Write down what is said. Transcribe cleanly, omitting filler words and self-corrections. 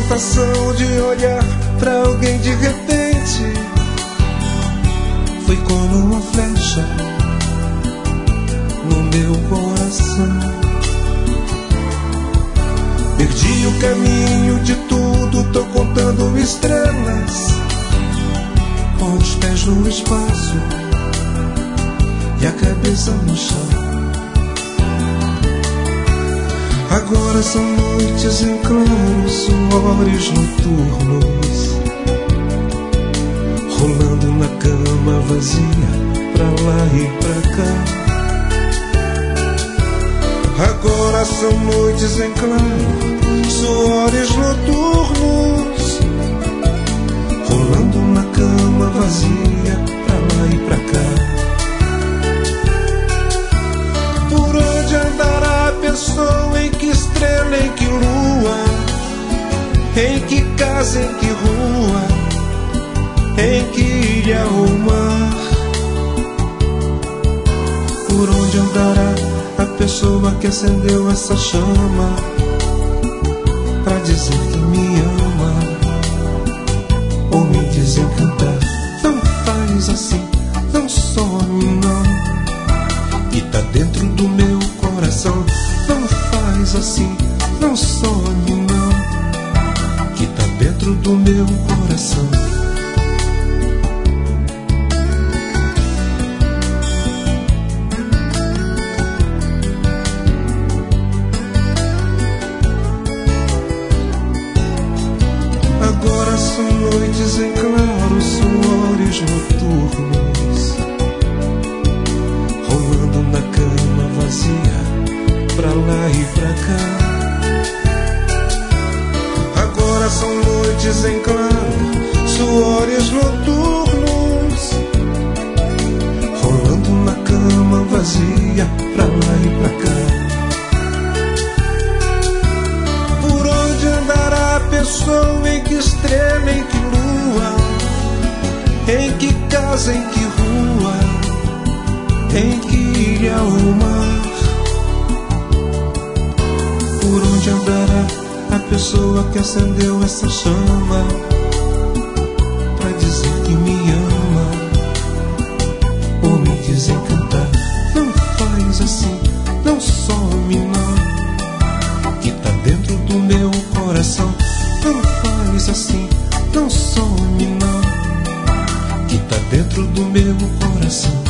sensação de olhar pra alguém de repente foi como uma flecha no meu coração. Perdi o caminho de tudo, tô contando estrelas, com os pés no espaço e a cabeça no chão. Agora são noites em claro, suores noturnos, rolando na cama vazia, pra lá e pra cá. Agora são noites em claro, suores noturnos, rolando na cama vazia, pra lá e pra cá. Por onde andará a pessoa, em que estrela, em que lua, em que casa, em que rua, em que ilha ou mar? Por onde andará a pessoa que acendeu essa chama pra dizer que me ama ou me desencantar? Não faz assim, não some não, e tá dentro do meu coração. Não faz assim, não some não, que tá dentro do meu coração. Agora são noites em claro, suores noturnos, rolando na cama vazia, pra lá e pra cá. Agora são noites em claro, suores noturnos, rolando na cama vazia, pra lá e pra cá. Por onde andará a pessoa, em que estrela, em que lua, em que casa, em que rua, em que ilha ou mar? Por onde andará a pessoa que acendeu essa chama pra dizer que me ama ou me desencantar? Não faz assim, não some não, que tá dentro do meu coração. Não faz assim, não some não, que tá dentro do meu coração.